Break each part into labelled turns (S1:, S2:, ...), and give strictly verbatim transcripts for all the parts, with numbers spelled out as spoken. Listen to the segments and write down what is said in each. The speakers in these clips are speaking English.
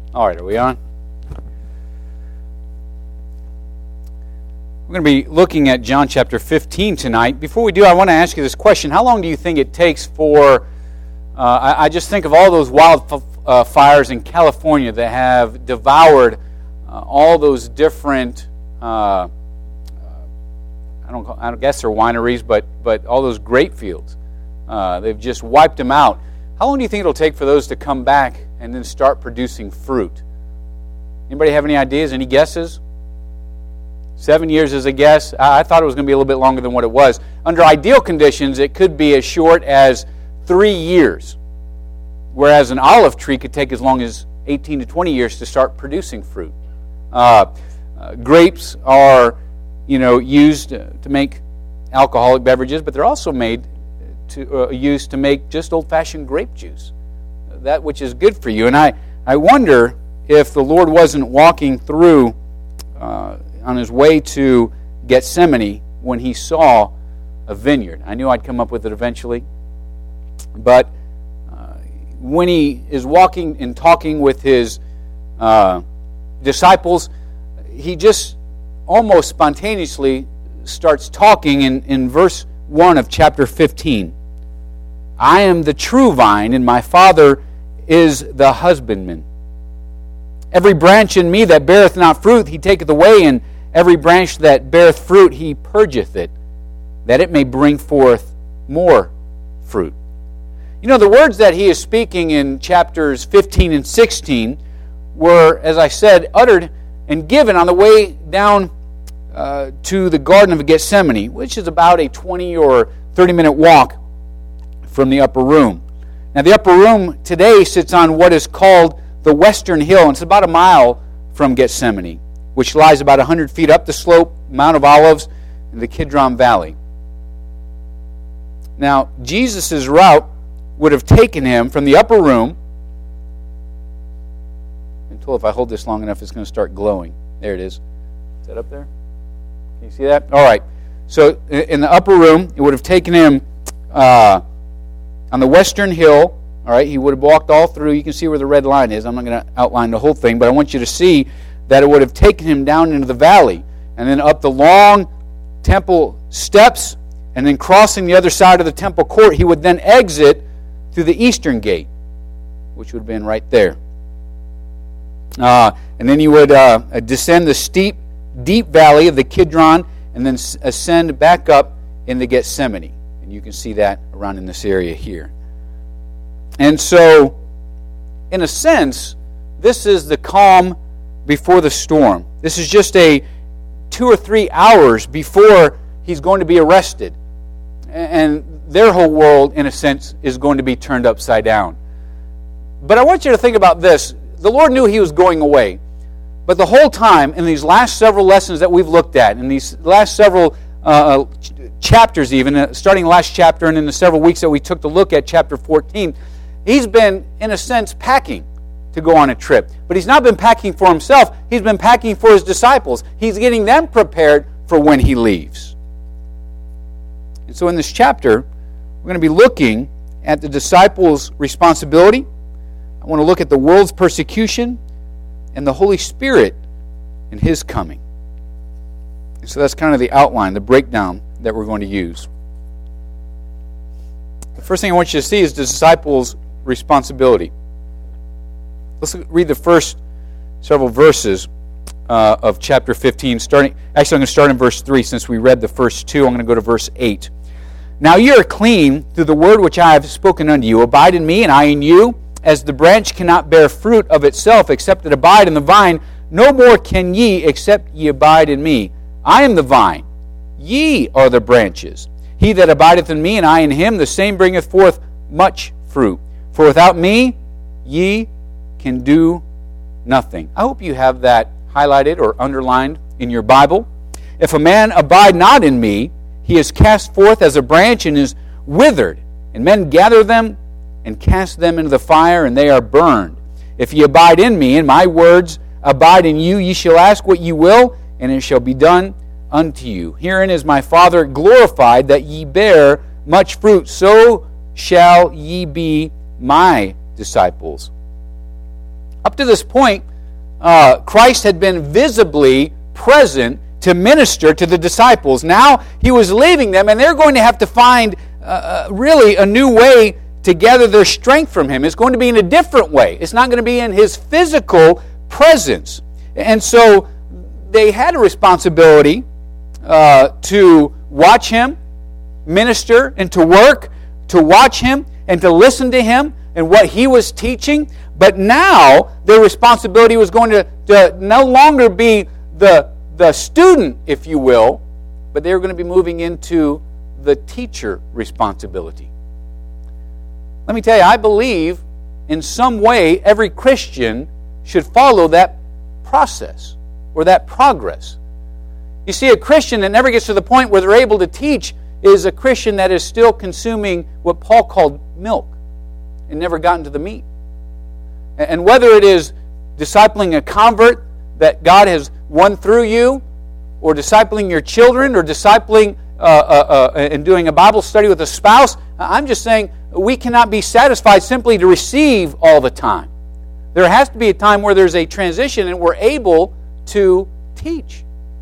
S1: All right, are we on? We're going to be looking at John chapter fifteen tonight. Before we do, I want to ask you this question. How long do you think it takes for, uh, I, I just think of all those wildfires uh, in California that have devoured uh, all those different, uh, I don't I don't guess they're wineries, but, but all those grape fields. Uh, they've just wiped them out. How long do you think it'll take for those to come back and then start producing fruit? Anybody have any ideas, any guesses? Seven years is a guess. I thought it was going to be a little bit longer than what it was. Under ideal conditions, it could be as short as three years, whereas an olive tree could take as long as eighteen to twenty years to start producing fruit. Uh, uh, grapes are, you know, used to make alcoholic beverages, but they're also made to uh, used to make just old-fashioned grape juice, that which is good for you. And I, I wonder if the Lord wasn't walking through uh, on his way to Gethsemane when he saw a vineyard. I knew I'd come up with it eventually. But uh, when he is walking and talking with his uh, disciples, he just almost spontaneously starts talking in, in verse one of chapter fifteen. I am the true vine, and my Father is the husbandman. Every branch in me that beareth not fruit, he taketh away, and every branch that beareth fruit, he purgeth it, that it may bring forth more fruit. You know, the words that he is speaking in chapters fifteen and sixteen were, as I said, uttered and given on the way down uh, to the Garden of Gethsemane, which is about a twenty or thirty minute walk from the upper room. Now, the upper room today sits on what is called the Western Hill, and it's about a mile from Gethsemane, which lies about one hundred feet up the slope, Mount of Olives, in the Kidron Valley. Now, Jesus' route would have taken him from the upper room, until if I hold this long enough, it's going to start glowing. There it is. Is that up there? Can you see that? All right. So, in the upper room, it would have taken him uh, on the Western Hill. All right, he would have walked all through. You can see where the red line is. I'm not going to outline the whole thing, but I want you to see that it would have taken him down into the valley and then up the long temple steps, and then crossing the other side of the temple court, he would then exit through the eastern gate, which would have been right there. Uh, and then he would uh, descend the steep, deep valley of the Kidron and then ascend back up in the Gethsemane. And you can see that around in this area here. And so, in a sense, this is the calm before the storm. This is just a two or three hours before he's going to be arrested. And their whole world, in a sense, is going to be turned upside down. But I want you to think about this. The Lord knew he was going away. But the whole time, in these last several lessons that we've looked at, in these last several uh, chapters even, uh, starting last chapter and in the several weeks that we took to look at chapter fourteen, he's been, in a sense, packing to go on a trip. But he's not been packing for himself. He's been packing for his disciples. He's getting them prepared for when he leaves. And so in this chapter, we're going to be looking at the disciples' responsibility. I want to look at the world's persecution and the Holy Spirit and his coming. And so that's kind of the outline, the breakdown that we're going to use. The first thing I want you to see is the disciples' responsibility. Let's read the first several verses uh, of chapter fifteen. Starting, actually, I'm going to start in verse three since we read the first two. I'm going to go to verse eight. Now ye are clean through the word which I have spoken unto you. Abide in me, and I in you. As the branch cannot bear fruit of itself except it abide in the vine, no more can ye except ye abide in me. I am the vine, ye are the branches. He that abideth in me, and I in him, the same bringeth forth much fruit. For without me, ye can do nothing. I hope you have that highlighted or underlined in your Bible. If a man abide not in me, he is cast forth as a branch and is withered. And men gather them and cast them into the fire, and they are burned. If ye abide in me, and my words abide in you, ye shall ask what ye will, and it shall be done unto you. Herein is my Father glorified, that ye bear much fruit, so shall ye be my disciples. Up to this point, uh, Christ had been visibly present to minister to the disciples. Now he was leaving them, and they're going to have to find uh, really a new way to gather their strength from him. It's going to be in a different way. It's not going to be in his physical presence. And so they had a responsibility uh, to watch him minister and to work, to watch him and to listen to him and what he was teaching. But now their responsibility was going to, to no longer be the, the student, if you will, but they were going to be moving into the teacher responsibility. Let me tell you, I believe in some way every Christian should follow that process or that progress. You see, a Christian that never gets to the point where they're able to teach is a Christian that is still consuming what Paul called milk and never gotten to the meat. And whether it is discipling a convert that God has won through you, or discipling your children, or discipling uh, uh, uh, and doing a Bible study with a spouse, I'm just saying we cannot be satisfied simply to receive all the time. There has to be a time where there's a transition and we're able to teach.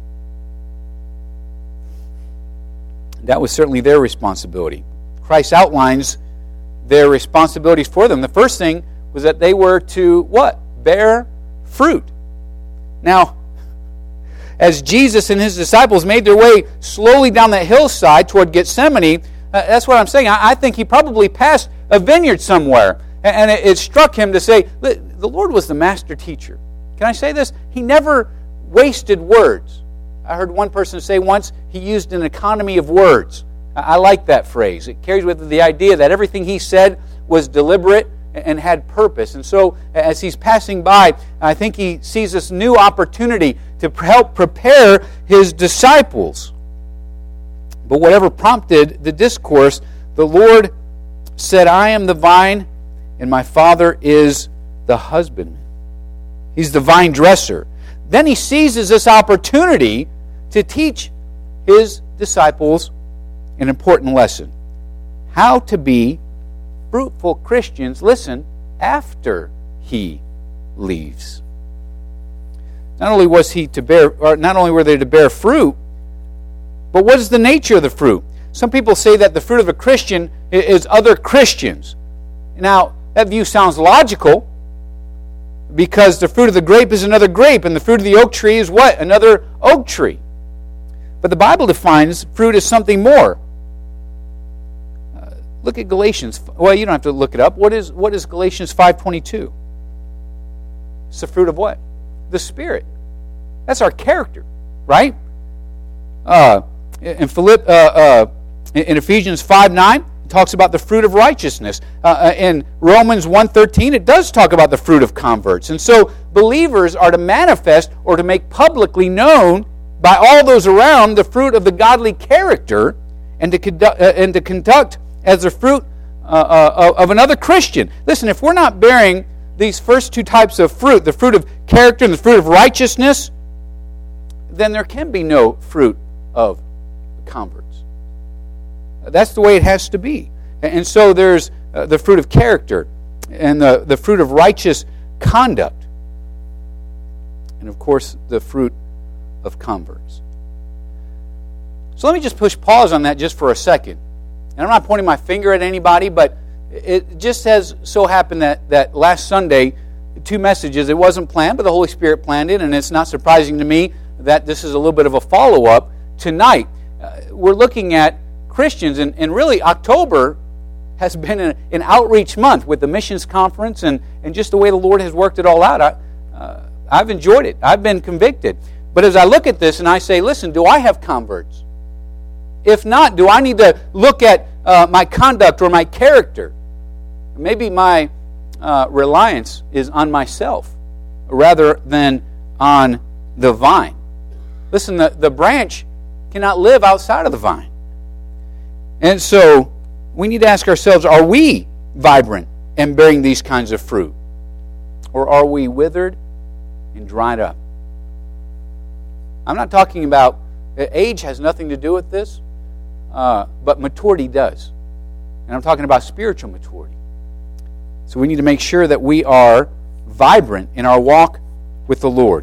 S1: That was certainly their responsibility. Christ outlines their responsibilities for them. The first thing was that they were to what? Bear fruit. Now, as Jesus and his disciples made their way slowly down that hillside toward Gethsemane, uh, that's what I'm saying. I, I think he probably passed a vineyard somewhere. And, and it, it struck him to say, the Lord was the master teacher. Can I say this? He never wasted words. I heard one person say once, he used an economy of words. I, I like that phrase. It carries with it the idea that everything he said was deliberate and had purpose. And so as he's passing by, I think he sees this new opportunity to help prepare his disciples. But whatever prompted the discourse, the Lord said, I am the vine, and my Father is the husbandman. He's the vine dresser. Then he seizes this opportunity to teach his disciples an important lesson. How to be fruitful Christians, listen, after he leaves. Not only was he to bear, or not only were they to bear fruit, but what is the nature of the fruit? Some people say that the fruit of a Christian is other Christians. Now, that view sounds logical, because the fruit of the grape is another grape, and the fruit of the oak tree is what? Another oak tree. But the Bible defines fruit as something more. Uh, look at Galatians. Well, you don't have to look it up. What is what is Galatians five twenty-two? It's the fruit of what? The Spirit. That's our character, right? Uh, in, Philipp, uh, uh, in Ephesians five nine, it talks about the fruit of righteousness. Uh, in Romans one thirteen, it does talk about the fruit of converts. And so believers are to manifest or to make publicly known by all those around the fruit of the godly character, and to conduct, uh, and to conduct as the fruit uh, uh, of another Christian. Listen, if we're not bearing these first two types of fruit, the fruit of character and the fruit of righteousness, then there can be no fruit of converts. That's the way it has to be. And so there's uh, the fruit of character and the, the fruit of righteous conduct. And of course, the fruit of converts. So let me just push pause on that just for a second. And I'm not pointing my finger at anybody, but it just has so happened that, that last Sunday, two messages, it wasn't planned, but the Holy Spirit planned it, and it's not surprising to me that this is a little bit of a follow-up tonight. Uh, we're looking at Christians, and, and really October has been an, an outreach month with the missions conference and, and just the way the Lord has worked it all out. I, uh, I've enjoyed it. I've been convicted. But as I look at this and I say, listen, do I have converts? If not, do I need to look at uh, my conduct or my character? Maybe my uh, reliance is on myself rather than on the vine. Listen, the, the branch cannot live outside of the vine. And so we need to ask ourselves, are we vibrant and bearing these kinds of fruit? Or are we withered and dried up? I'm not talking about, age has nothing to do with this, uh, but maturity does. And I'm talking about spiritual maturity. So we need to make sure that we are vibrant in our walk with the Lord.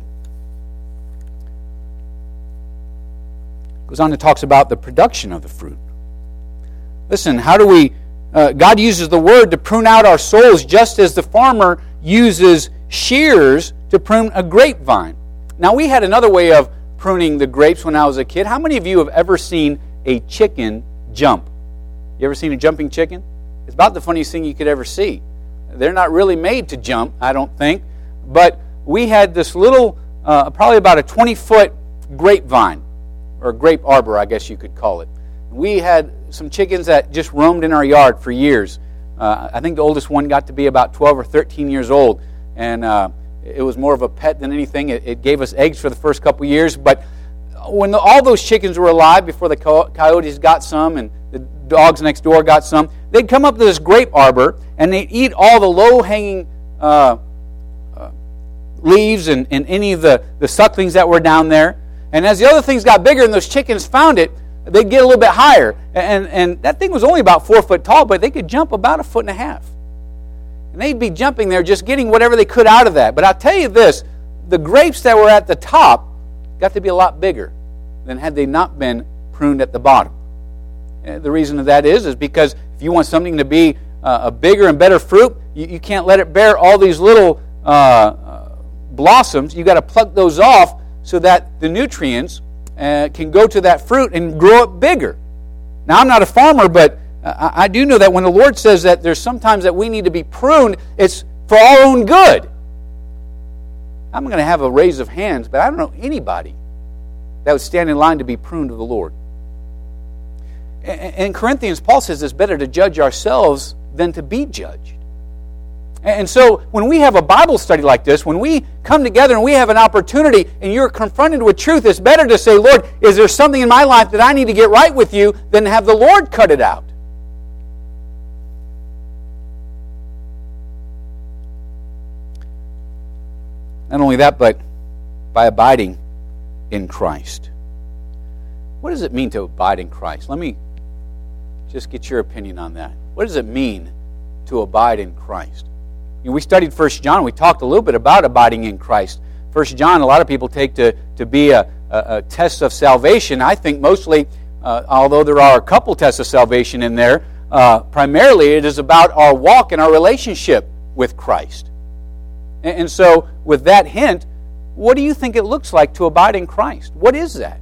S1: Goes on to talks about the production of the fruit. Listen, how do we, uh, God uses the word to prune out our souls just as the farmer uses shears to prune a grapevine. Now, we had another way of pruning the grapes when I was a kid. How many of you have ever seen a chicken jump? You ever seen a jumping chicken? It's about the funniest thing you could ever see. They're not really made to jump, I don't think. But we had this little, uh, probably about a twenty-foot grapevine, or grape arbor, I guess you could call it. We had some chickens that just roamed in our yard for years. Uh, I think the oldest one got to be about twelve or thirteen years old, and uh, it was more of a pet than anything. It, it gave us eggs for the first couple years, but when the, all those chickens were alive, before the co- coyotes got some and the dogs next door got some, they'd come up to this grape arbor, and they'd eat all the low-hanging uh, uh, leaves and, and any of the, the sucklings that were down there. And as the other things got bigger and those chickens found it, they'd get a little bit higher. And, and that thing was only about four foot tall, but they could jump about a foot and a half. And they'd be jumping there just getting whatever they could out of that. But I'll tell you this, the grapes that were at the top got to be a lot bigger than had they not been pruned at the bottom. And the reason of that is, is because if you want something to be uh, a bigger and better fruit, you, you can't let it bear all these little uh, uh, blossoms. You've got to pluck those off so that the nutrients uh, can go to that fruit and grow it bigger. Now, I'm not a farmer, but I, I do know that when the Lord says that there's sometimes that we need to be pruned, it's for our own good. I'm going to have a raise of hands, but I don't know anybody that would stand in line to be pruned of the Lord. In Corinthians, Paul says it's better to judge ourselves than to be judged. And so when we have a Bible study like this, when we come together and we have an opportunity and you're confronted with truth, it's better to say, Lord, is there something in my life that I need to get right with you, than have the Lord cut it out. Not only that, but by abiding in Christ. What does it mean to abide in Christ? Let me just get your opinion on that. What does it mean to abide in Christ? You know, we studied First John. We talked a little bit about abiding in Christ. First John, a lot of people take to, to be a, a, a test of salvation. I think mostly, uh, although there are a couple tests of salvation in there, uh, primarily it is about our walk and our relationship with Christ. And, and so, with that hint, what do you think it looks like to abide in Christ? What is that?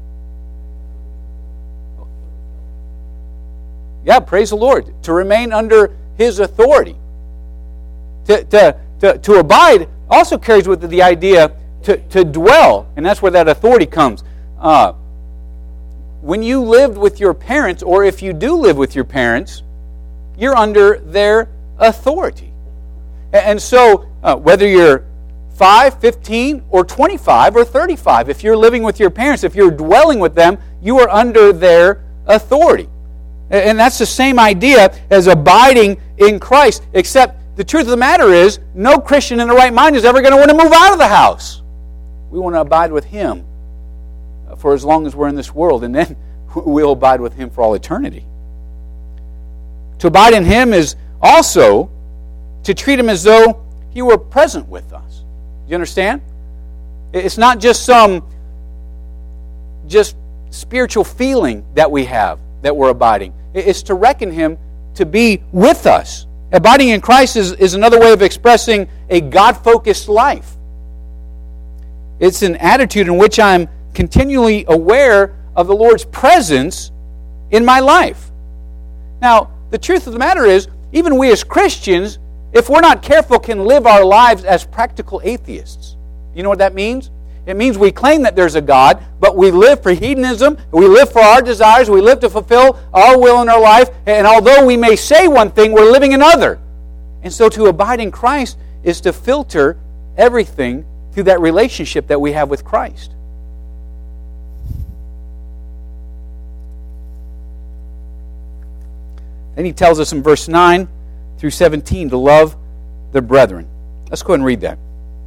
S1: Yeah, praise the Lord. To remain under His authority. To, to, to, to abide also carries with it the idea to, to dwell, and that's where that authority comes. Uh, when you lived with your parents, or if you do live with your parents, you're under their authority. And, and so, uh, whether you're five, fifteen, or twenty-five, or thirty-five, if you're living with your parents, if you're dwelling with them, you are under their authority. And that's the same idea as abiding in Christ, except the truth of the matter is, no Christian in the right mind is ever going to want to move out of the house. We want to abide with Him for as long as we're in this world, and then we'll abide with Him for all eternity. To abide in Him is also to treat Him as though He were present with us. Do you understand? It's not just some just spiritual feeling that we have that we're abiding. It's to reckon Him to be with us. Abiding in Christ is, is another way of expressing a God-focused life. It's an attitude in which I'm continually aware of the Lord's presence in my life. Now, the truth of the matter is, even we as Christians, if we're not careful, can live our lives as practical atheists. You know what that means? It means we claim that there's a God, but we live for hedonism, we live for our desires, we live to fulfill our will in our life, and although we may say one thing, we're living another. And so to abide in Christ is to filter everything through that relationship that we have with Christ. Then he tells us in verse nine through seventeen to love the brethren. Let's go ahead and read that.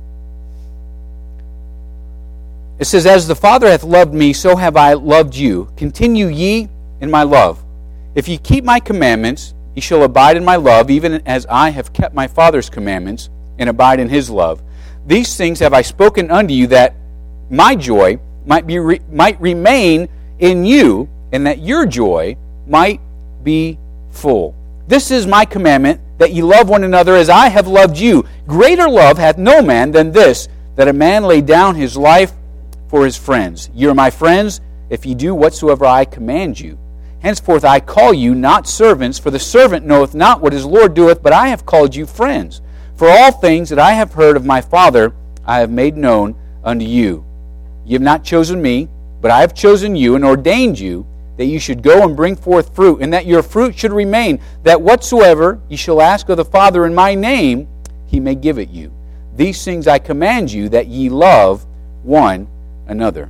S1: It says, "As the Father hath loved me, so have I loved you. Continue ye in my love. If ye keep my commandments, ye shall abide in my love, even as I have kept my Father's commandments, and abide in His love. These things have I spoken unto you, that my joy might be re- might remain in you, and that your joy might be full. This is my commandment, that ye love one another as I have loved you. Greater love hath no man than this, that a man lay down his life for his friends. Ye are my friends, if ye do whatsoever I command you. Henceforth I call you not servants, for the servant knoweth not what his Lord doeth, but I have called you friends. For all things that I have heard of my Father I have made known unto you. Ye have not chosen me, but I have chosen you, and ordained you, that you should go and bring forth fruit, and that your fruit should remain, that whatsoever ye shall ask of the Father in my name, He may give it you. These things I command you, that ye love one another.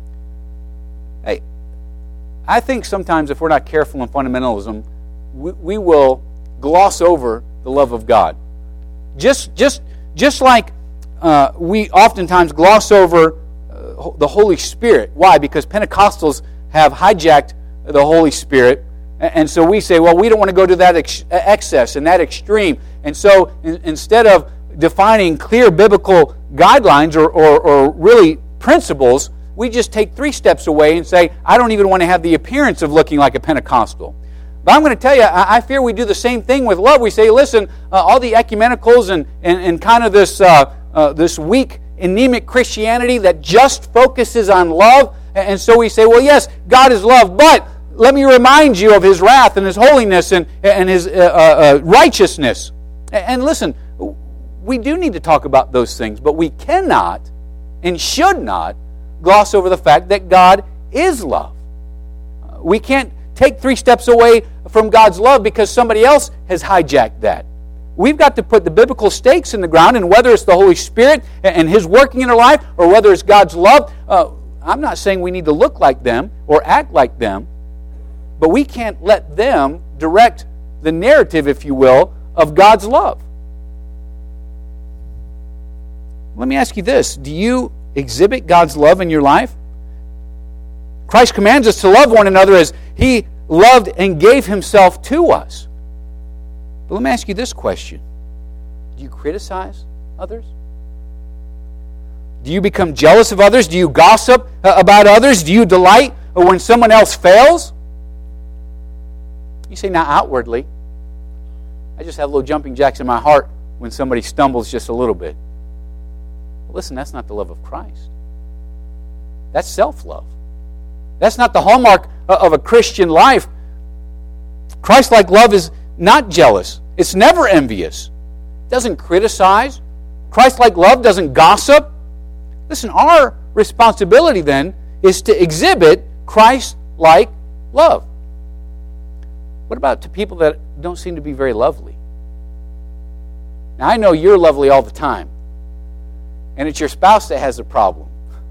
S1: Hey, I think sometimes if we're not careful in fundamentalism, we, we will gloss over the love of God. Just, just, just like uh, we oftentimes gloss over uh, the Holy Spirit. Why? Because Pentecostals have hijacked the Holy Spirit, and so we say, well, we don't want to go to that ex- excess and that extreme. And so in, instead of defining clear biblical guidelines or, or, or really principles, we just take three steps away and say, I don't even want to have the appearance of looking like a Pentecostal. But I'm going to tell you, I, I fear we do the same thing with love. We say, listen, uh, all the ecumenicals and, and, and kind of this, uh, uh, this weak, anemic Christianity that just focuses on love. And so we say, well, yes, God is love, but let me remind you of His wrath and His holiness and, and His uh, uh, righteousness. And listen, we do need to talk about those things, but we cannot and should not gloss over the fact that God is love. We can't take three steps away from God's love because somebody else has hijacked that. We've got to put the biblical stakes in the ground, and whether it's the Holy Spirit and His working in our life, or whether it's God's love, uh, I'm not saying we need to look like them or act like them, but we can't let them direct the narrative, if you will, of God's love. Let me ask you this. Do you exhibit God's love in your life? Christ commands us to love one another as He loved and gave Himself to us. But let me ask you this question. Do you criticize others? Do you become jealous of others? Do you gossip about others? Do you delight when someone else fails? You say, not outwardly. I just have little jumping jacks in my heart when somebody stumbles just a little bit. Well, listen, that's not the love of Christ. That's self-love. That's not the hallmark of a Christian life. Christ-like love is not jealous. It's never envious. It doesn't criticize. Christ-like love doesn't gossip. Listen, our responsibility then is to exhibit Christ-like love. What about to people that don't seem to be very lovely? Now, I know you're lovely all the time, and it's your spouse that has a problem.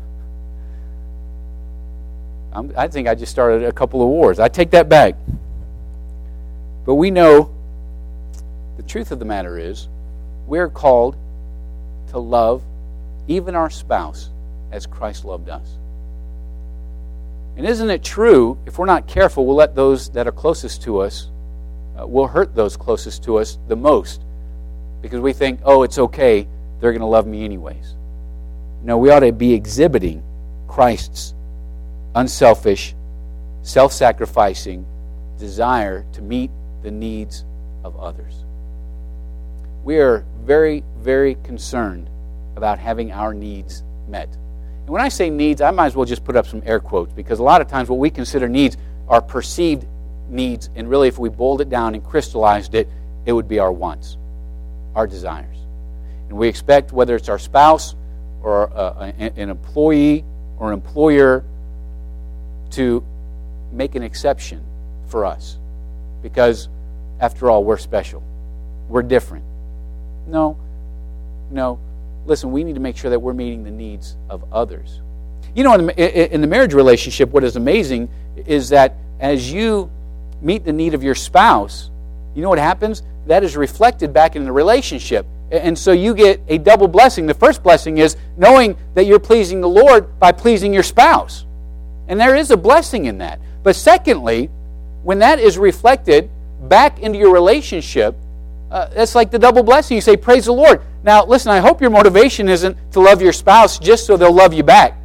S1: I'm, I think I just started a couple of wars. I take that back. But we know the truth of the matter is we're called to love even our spouse as Christ loved us. And isn't it true, if we're not careful, we'll let those that are closest to us, uh, we'll hurt those closest to us the most because we think, oh, it's okay, they're going to love me anyways. No, we ought to be exhibiting Christ's unselfish, self-sacrificing desire to meet the needs of others. We are very, very concerned about having our needs met. And when I say needs, I might as well just put up some air quotes, because a lot of times what we consider needs are perceived needs, and really if we boiled it down and crystallized it, it would be our wants, our desires. And we expect, whether it's our spouse or uh, an employee or employer, to make an exception for us. Because, after all, we're special. We're different. No, no. Listen, we need to make sure that we're meeting the needs of others. You know, in the, in the marriage relationship, what is amazing is that as you meet the need of your spouse, you know what happens? That is reflected back in the relationship. And so you get a double blessing. The first blessing is knowing that you're pleasing the Lord by pleasing your spouse. And there is a blessing in that. But secondly, when that is reflected back into your relationship, uh, that's like the double blessing. You say, praise the Lord. Now, listen, I hope your motivation isn't to love your spouse just so they'll love you back.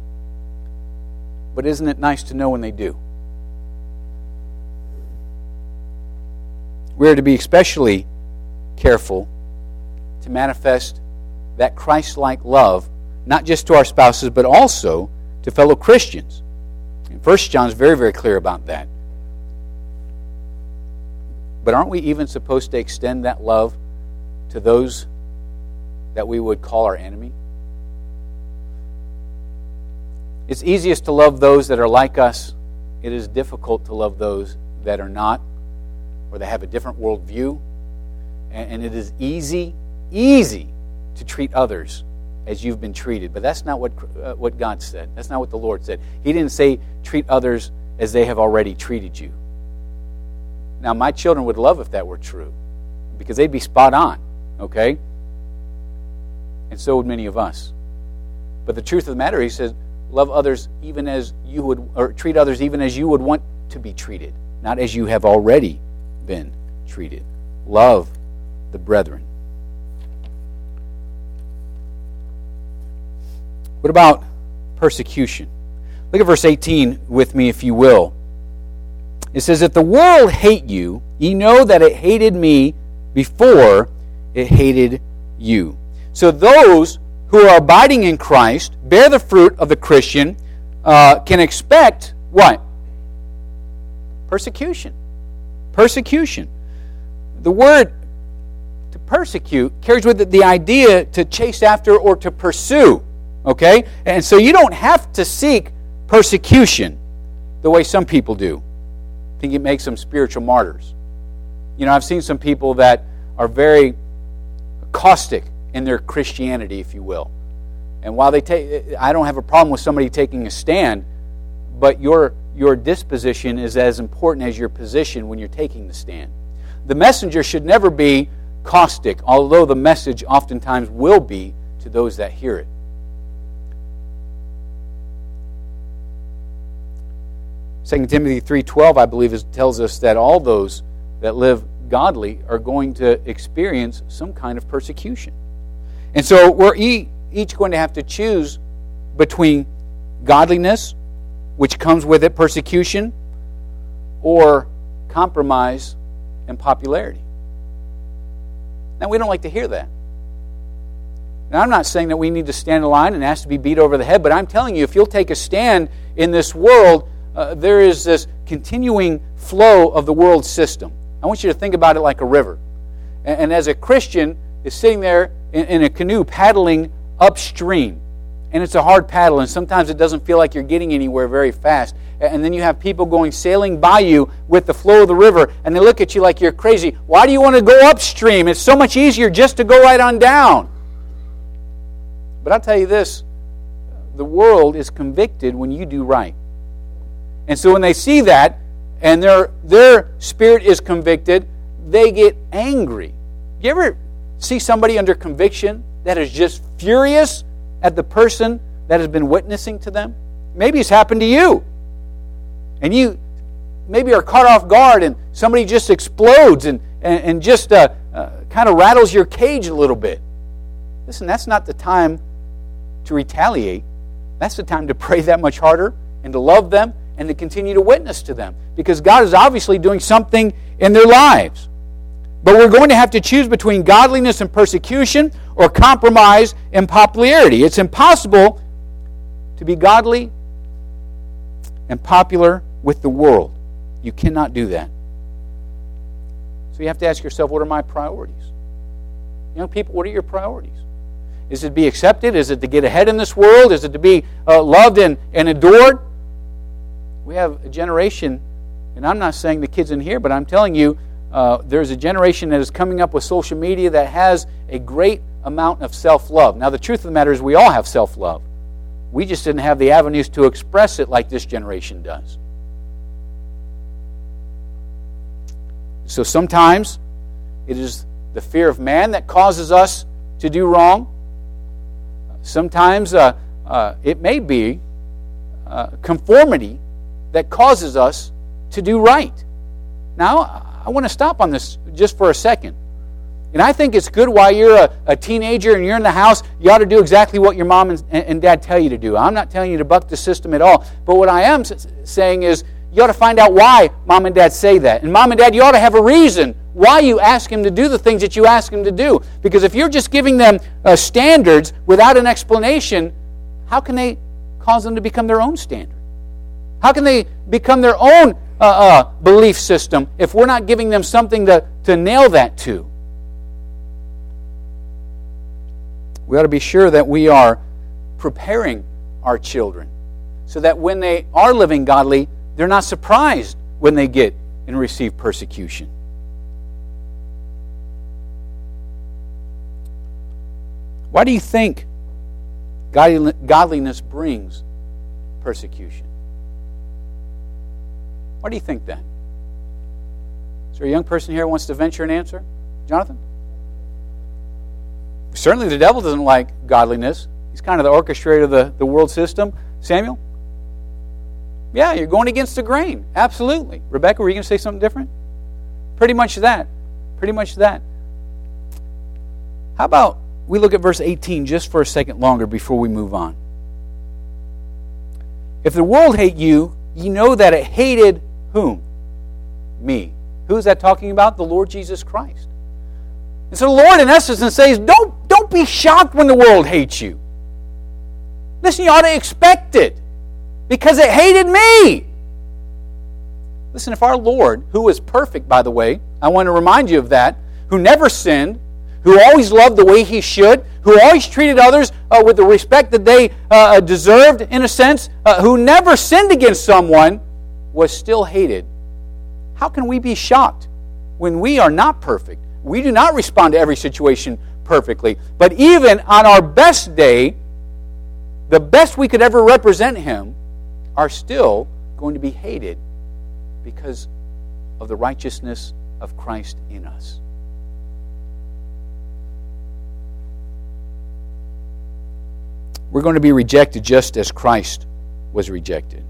S1: But isn't it nice to know when they do? We're to be especially careful to manifest that Christ-like love, not just to our spouses, but also to fellow Christians. And First John is very, very clear about that. But aren't we even supposed to extend that love to those that we would call our enemy? It's easiest to love those that are like us. It is difficult to love those that are not, or that have a different worldview. And it is easy, easy to treat others as you've been treated. But that's not what uh, what God said. That's not what the Lord said. He didn't say treat others as they have already treated you. Now, my children would love if that were true, because they'd be spot on, okay? And so would many of us. But the truth of the matter, he says, love others even as you would, or treat others even as you would want to be treated, not as you have already been treated. Love the brethren. What about persecution? Look at verse eighteen with me, if you will. It says, if the world hate you, ye know that it hated me before it hated you. So those who are abiding in Christ, bear the fruit of the Christian, uh, can expect what? Persecution. Persecution. The word to persecute carries with it the idea to chase after or to pursue. Okay? And so you don't have to seek persecution the way some people do. I think it makes them spiritual martyrs. You know, I've seen some people that are very caustic in their Christianity, if you will. And while they take, I don't have a problem with somebody taking a stand, but your your disposition is as important as your position when you're taking the stand. The messenger should never be caustic, although the message oftentimes will be to those that hear it. Second Timothy three twelve, I believe, is, tells us that all those that live godly are going to experience some kind of persecution. And so we're each going to have to choose between godliness, which comes with it persecution, or compromise and popularity. Now, we don't like to hear that. Now, I'm not saying that we need to stand in line and ask to be beat over the head, but I'm telling you, if you'll take a stand in this world, uh, there is this continuing flow of the world system. I want you to think about it like a river. And, and as a Christian is sitting there in, in a canoe paddling upstream, and it's a hard paddle, and sometimes it doesn't feel like you're getting anywhere very fast. And then you have people going sailing by you with the flow of the river, and they look at you like you're crazy. Why do you want to go upstream? It's so much easier just to go right on down. But I'll tell you this, the world is convicted when you do right. And so when they see that, and their their spirit is convicted, they get angry. You ever see somebody under conviction that is just furious at the person that has been witnessing to them? Maybe it's happened to you. And you maybe are caught off guard and somebody just explodes and, and, and just uh, uh, kind of rattles your cage a little bit. Listen, that's not the time to retaliate. That's the time to pray that much harder and to love them and to continue to witness to them, because God is obviously doing something in their lives. But we're going to have to choose between godliness and persecution or compromise and popularity. It's impossible to be godly and popular with the world. You cannot do that. So you have to ask yourself, what are my priorities? Young people, what are your priorities? Is it to be accepted? Is it to get ahead in this world? Is it to be uh, loved and, and adored? We have a generation, and I'm not saying the kids in here, but I'm telling you, uh, there's a generation that is coming up with social media that has a great amount of self-love. Now, the truth of the matter is we all have self-love. We just didn't have the avenues to express it like this generation does. So sometimes it is the fear of man that causes us to do wrong. Sometimes uh, uh, it may be uh, conformity that causes us to do right. Now, I want to stop on this just for a second. And I think it's good while you're a, a teenager and you're in the house, you ought to do exactly what your mom and, and dad tell you to do. I'm not telling you to buck the system at all. But what I am s- saying is you ought to find out why mom and dad say that. And mom and dad, you ought to have a reason why you ask them to do the things that you ask them to do. Because if you're just giving them uh, standards without an explanation, how can they cause them to become their own standard? How can they become their own uh, uh, belief system if we're not giving them something to, to nail that to? We ought to be sure that we are preparing our children so that when they are living godly, they're not surprised when they get and receive persecution. Why do you think godliness brings persecution? Why do you think that? Is there a young person here who wants to venture an answer? Jonathan? Certainly the devil doesn't like godliness. He's kind of the orchestrator of the, the world system. Samuel? Yeah, you're going against the grain. Absolutely. Rebecca, were you going to say something different? Pretty much that. Pretty much that. How about we look at verse eighteen just for a second longer before we move on? If the world hate you, you know that it hated whom? Me. Who is that talking about? The Lord Jesus Christ. And so the Lord, in essence, says, don't, don't be shocked when the world hates you. Listen, you ought to expect it, because it hated me. Listen, if our Lord, who is perfect, by the way, I want to remind you of that, who never sinned, who always loved the way He should, who always treated others uh, with the respect that they uh, deserved, in a sense, uh, who never sinned against someone, was still hated. How can we be shocked when we are not perfect? We do not respond to every situation perfectly. But even on our best day, the best we could ever represent Him, are still going to be hated because of the righteousness of Christ in us. We're going to be rejected just as Christ was rejected.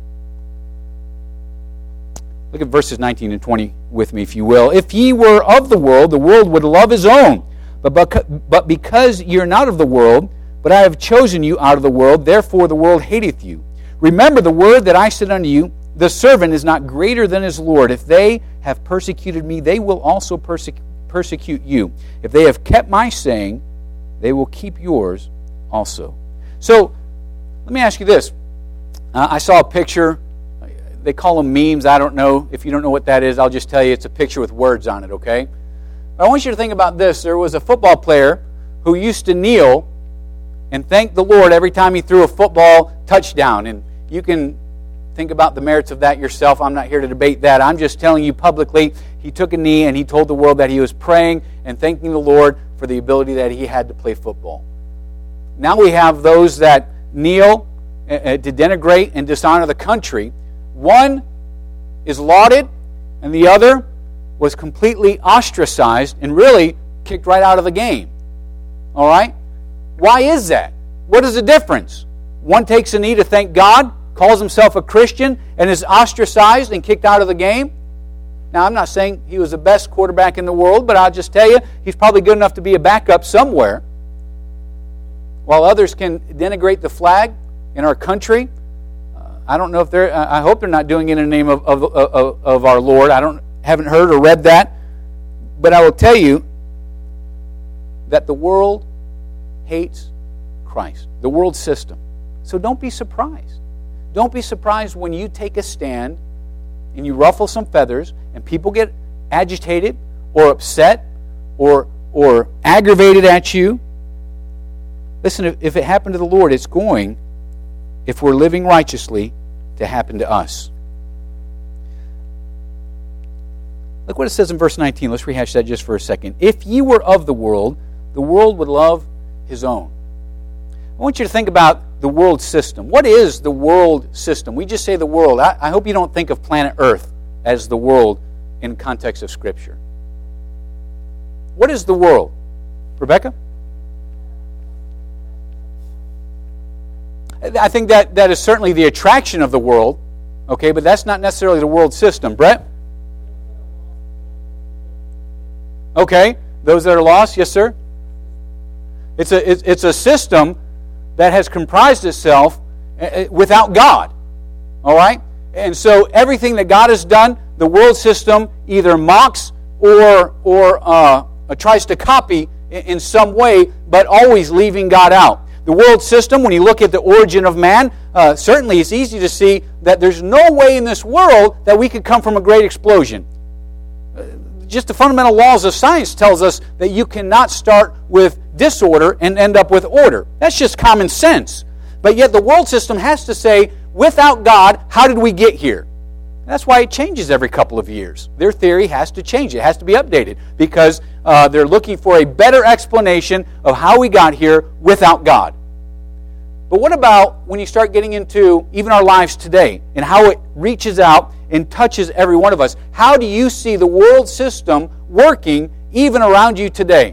S1: Look at verses nineteen and twenty with me, if you will. If ye were of the world, the world would love his own. But, but because you're not of the world, but I have chosen you out of the world, therefore the world hateth you. Remember the word that I said unto you, the servant is not greater than his Lord. If they have persecuted me, they will also persec- persecute you. If they have kept my saying, they will keep yours also. So, let me ask you this. Uh, I saw a picture. They call them memes. I don't know. If you don't know what that is, I'll just tell you it's a picture with words on it, okay? But I want you to think about this. There was a football player who used to kneel and thank the Lord every time he threw a football touchdown. And you can think about the merits of that yourself. I'm not here to debate that. I'm just telling you publicly, he took a knee and he told the world that he was praying and thanking the Lord for the ability that he had to play football. Now we have those that kneel to denigrate and dishonor the country. One is lauded, and the other was completely ostracized and really kicked right out of the game. All right? Why is that? What is the difference? One takes a knee to thank God, calls himself a Christian, and is ostracized and kicked out of the game. Now, I'm not saying he was the best quarterback in the world, but I'll just tell you, he's probably good enough to be a backup somewhere. While others can denigrate the flag in our country, uh, I don't know if they're, I hope they're not doing it in the name of, of, of, of our Lord. I don't haven't heard or read that. But I will tell you that the world hates Christ, the world system. So don't be surprised. Don't be surprised when you take a stand and you ruffle some feathers and people get agitated or upset or, or aggravated at you. Listen, if it happened to the Lord, it's going, if we're living righteously, to happen to us. Look what it says in verse nineteen. Let's rehash that just for a second. If ye were of the world, the world would love his own. I want you to think about the world system. What is the world system? We just say the world. I, I hope you don't think of planet Earth as the world in context of Scripture. What is the world? Rebecca? I think that, that is certainly the attraction of the world, okay, but that's not necessarily the world system. Brett? Okay, those that are lost. Yes, sir? It's a, it's, it's a system that has comprised itself without God. All right? And so everything that God has done, the world system either mocks or, or uh, tries to copy in some way, but always leaving God out. The world system, when you look at the origin of man, uh, certainly it's easy to see that there's no way in this world that we could come from a great explosion. Uh, just the fundamental laws of science tells us that you cannot start with disorder and end up with order. That's just common sense. But yet the world system has to say, without God, how did we get here? That's why it changes every couple of years. Their theory has to change. It has to be updated because uh, they're looking for a better explanation of how we got here without God. But what about when you start getting into even our lives today and how it reaches out and touches every one of us? How do you see the world system working even around you today?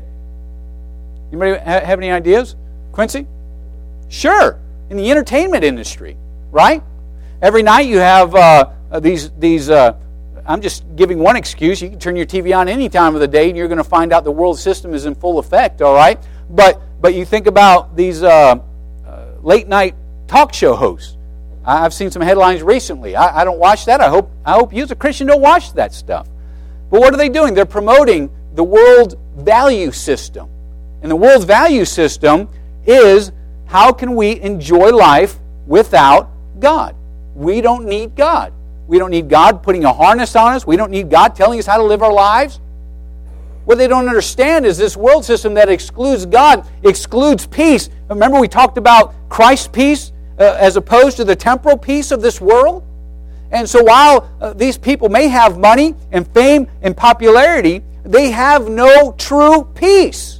S1: Anybody have any ideas? Quincy? Sure. In the entertainment industry, right? Every night you have uh, these, these uh, I'm just giving one excuse. You can turn your T V on any time of the day and you're going to find out the world system is in full effect, all right? But but you think about these uh, uh, late night talk show hosts. I've seen some headlines recently. I, I don't watch that. I hope I hope you as a Christian don't watch that stuff. But what are they doing? They're promoting the world value system. And the world's value system is, how can we enjoy life without God? We don't need God. We don't need God putting a harness on us. We don't need God telling us how to live our lives. What they don't understand is this world system that excludes God excludes peace. Remember we talked about Christ's peace uh, as opposed to the temporal peace of this world? And so while uh, these people may have money and fame and popularity, they have no true peace.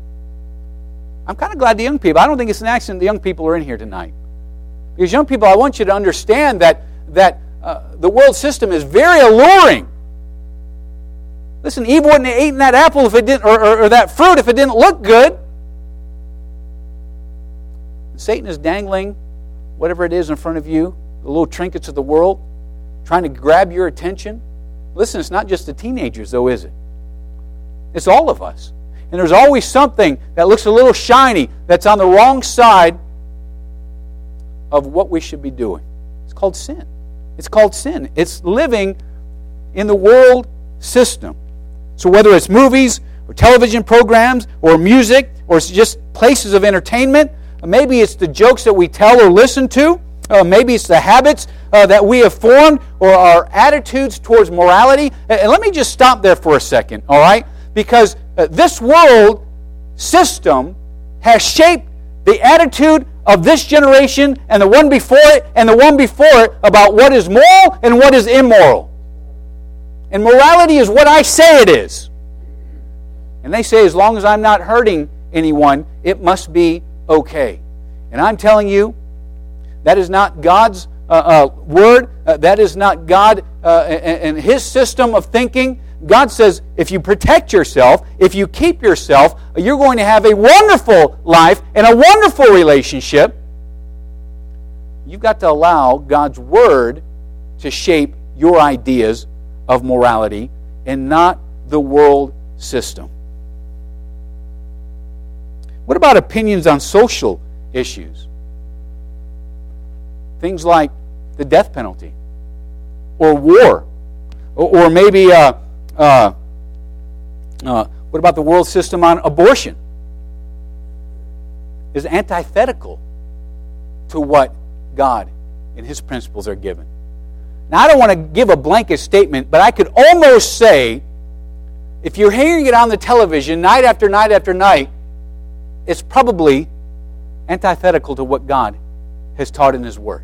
S1: I'm kind of glad the young people, I don't think it's an accident the young people are in here tonight. Because young people, I want you to understand that, that uh, the world system is very alluring. Listen, Eve wouldn't have eaten that apple if it didn't, or, or, or that fruit if it didn't look good. Satan is dangling whatever it is in front of you, the little trinkets of the world, trying to grab your attention. Listen, it's not just the teenagers, though, is it? It's all of us. And there's always something that looks a little shiny that's on the wrong side of what we should be doing. It's called sin. It's called sin. It's living in the world system. So whether it's movies or television programs or music or it's just places of entertainment, maybe it's the jokes that we tell or listen to, uh, maybe it's the habits uh, that we have formed or our attitudes towards morality. And let me just stop there for a second, all right? Because uh, this world system has shaped the attitude of this generation and the one before it and the one before it about what is moral and what is immoral. And morality is what I say it is. And they say as long as I'm not hurting anyone, it must be okay. And I'm telling you, that is not God's uh, uh, word. Uh, that is not God uh, and, and His system of thinking. God says if you protect yourself, if you keep yourself, you're going to have a wonderful life and a wonderful relationship. You've got to allow God's Word to shape your ideas of morality and not the world system. What about opinions on social issues? Things like the death penalty or war or, or maybe... Uh, Uh, uh, what about the world system on abortion? Is antithetical to what God and His principles are given. Now, I don't want to give a blanket statement, but I could almost say, if you're hearing it on the television night after night after night, it's probably antithetical to what God has taught in His Word.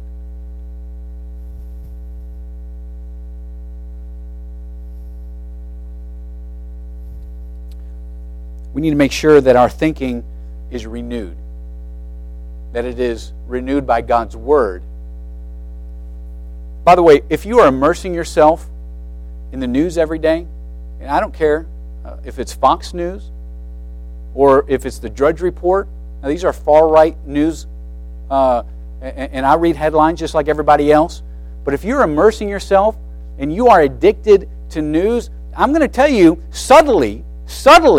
S1: We need to make sure that our thinking is renewed, that it is renewed by God's Word. By the way, if you are immersing yourself in the news every day, and I don't care uh, if it's Fox News or if it's the Drudge Report, now these are far-right news, uh, and, and I read headlines just like everybody else, but if you're immersing yourself and you are addicted to news, I'm going to tell you, subtly, subtly,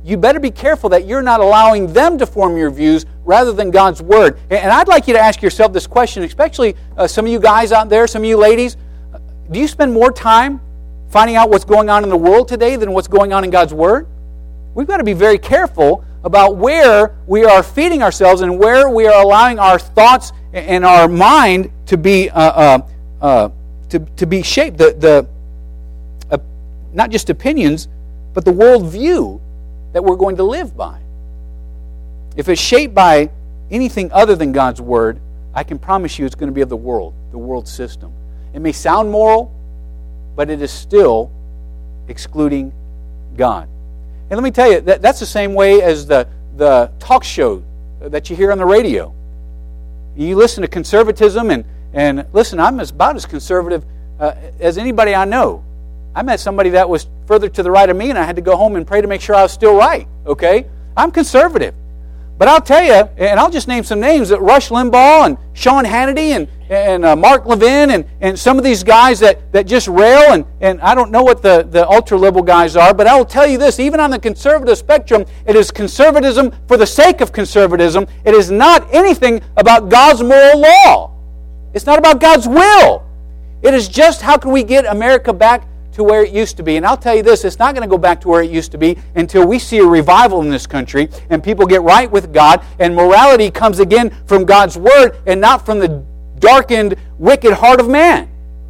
S1: you better be careful that you're not allowing them to form your views rather than God's Word. And I'd like you to ask yourself this question, especially uh, some of you guys out there, some of you ladies. Do you spend more time finding out what's going on in the world today than what's going on in God's Word? We've got to be very careful about where we are feeding ourselves and where we are allowing our thoughts and our mind to be uh, uh, uh, to, to be shaped. The, the uh, not just opinions, but the worldview that we're going to live by. If it's shaped by anything other than God's Word, I can promise you it's going to be of the world, the world system. It may sound moral, but it is still excluding God. And let me tell you, that, that's the same way as the, the talk show that you hear on the radio. You listen to conservatism, and, and listen, I'm as, about as conservative uh, as anybody I know. I met somebody that was further to the right of me, and I had to go home and pray to make sure I was still right, okay? I'm conservative. But I'll tell you, and I'll just name some names, that Rush Limbaugh and Sean Hannity and, and uh, Mark Levin and, and some of these guys that, that just rail, and, and I don't know what the, the ultra-liberal guys are, but I will tell you this, even on the conservative spectrum, it is conservatism for the sake of conservatism. It is not anything about God's moral law. It's not about God's will. It is just how can we get America back to where it used to be. And I'll tell you this, it's not going to go back to where it used to be until we see a revival in this country and people get right with God and morality comes again from God's Word and not from the darkened, wicked heart of man.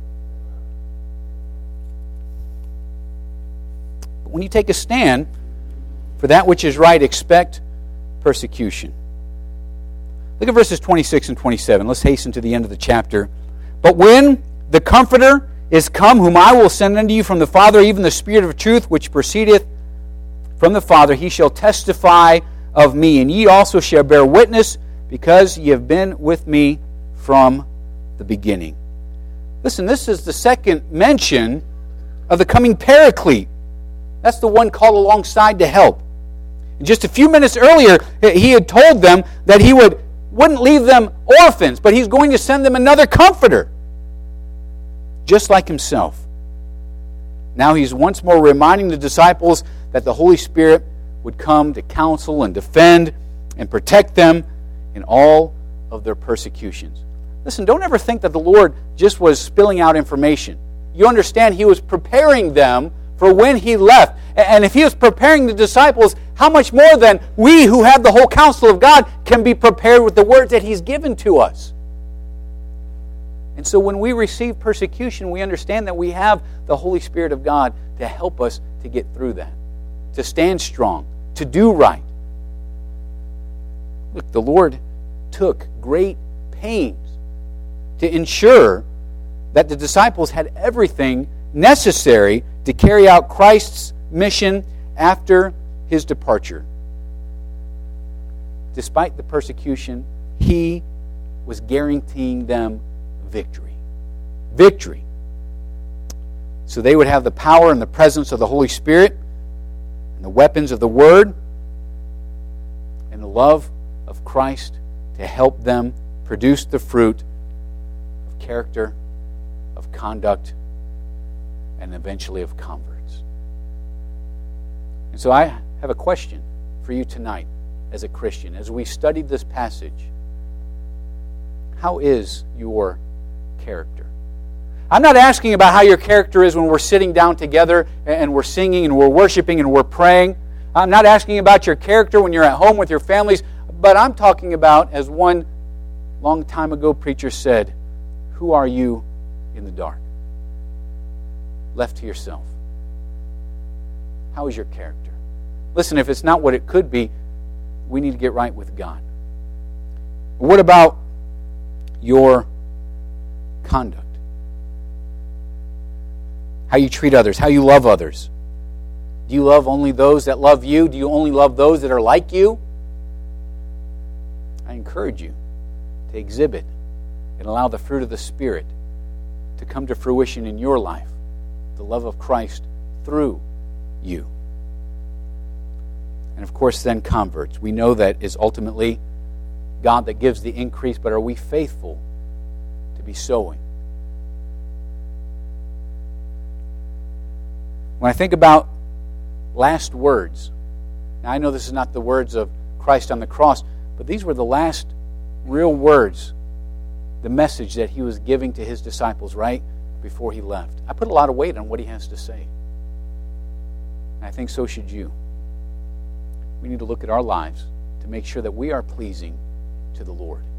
S1: But when you take a stand for that which is right, expect persecution. Look at verses twenty-six and twenty-seven. Let's hasten to the end of the chapter. But when the Comforter is come, whom I will send unto you from the Father, even the Spirit of truth, which proceedeth from the Father, he shall testify of me. And ye also shall bear witness, because ye have been with me from the beginning. Listen, this is the second mention of the coming Paraclete. That's the one called alongside to help. And just a few minutes earlier, he had told them that he would, wouldn't leave them orphans, but he's going to send them another Comforter, just like himself. Now he's once more reminding the disciples that the Holy Spirit would come to counsel and defend and protect them in all of their persecutions. Listen, don't ever think that the Lord just was spilling out information. You understand he was preparing them for when he left. And if he was preparing the disciples, how much more then we who have the whole counsel of God can be prepared with the words that he's given to us. And so when we receive persecution, we understand that we have the Holy Spirit of God to help us to get through that, to stand strong, to do right. Look, the Lord took great pains to ensure that the disciples had everything necessary to carry out Christ's mission after his departure. Despite the persecution, he was guaranteeing them victory. Victory. So they would have the power and the presence of the Holy Spirit and the weapons of the Word and the love of Christ to help them produce the fruit of character, of conduct, and eventually of converts. And so I have a question for you tonight as a Christian. As we studied this passage, how is your character? I'm not asking about how your character is when we're sitting down together and we're singing and we're worshiping and we're praying. I'm not asking about your character when you're at home with your families, but I'm talking about, as one long time ago preacher said, who are you in the dark? Left to yourself. How is your character? Listen, if it's not what it could be, we need to get right with God. What about your conduct? How you treat others, how you love others. Do you love only those that love you? Do you only love those that are like you? I encourage you to exhibit and allow the fruit of the Spirit to come to fruition in your life, the love of Christ through you. And of course then converts. We know that is ultimately God that gives the increase, but are we faithful to be sowing? When I think about last words, Now, I know this is not the words of Christ on the cross, but these were the last real words, the message that he was giving to his disciples right before he left. I put a lot of weight on what he has to say. And I think so should you. We need to look at our lives to make sure that we are pleasing to the Lord.